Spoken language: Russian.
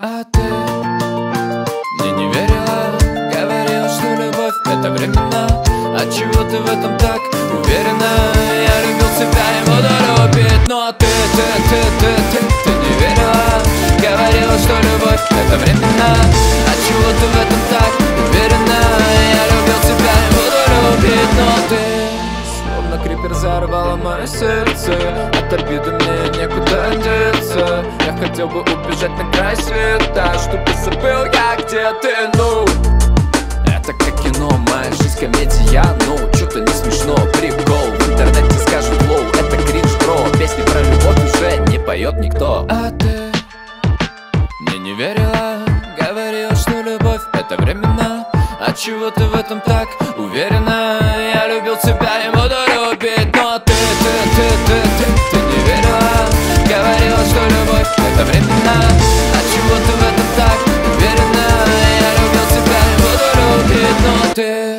А ты мне не верила, говорила, что любовь это временно. Отчего ты в этом так уверена? Я любил тебя и буду любить, но ты не верила, говорила, что любовь это временно. Отчего ты в этом так уверена? Я любил тебя и буду любить, но ты словно крипер взорвала мое сердце. От обиды мне некуда деться. Я хотел бы убежать на край света, чтобы забыл я, где ты, ну. Это как кино, моя жизнь комедия, ну. Чё-то не смешно, прикол. В интернете скажут лоу, это кринж, бро. Песни про любовь уже не поет никто. А ты мне не верила, говорила, что любовь это временно. Отчего ты в этом так уверена? Я любил тебя и буду любить, но ты не верила, говорила, что любовь это временно. Отчего ты в этом так уверена? Я любил тебя и буду любить, но ты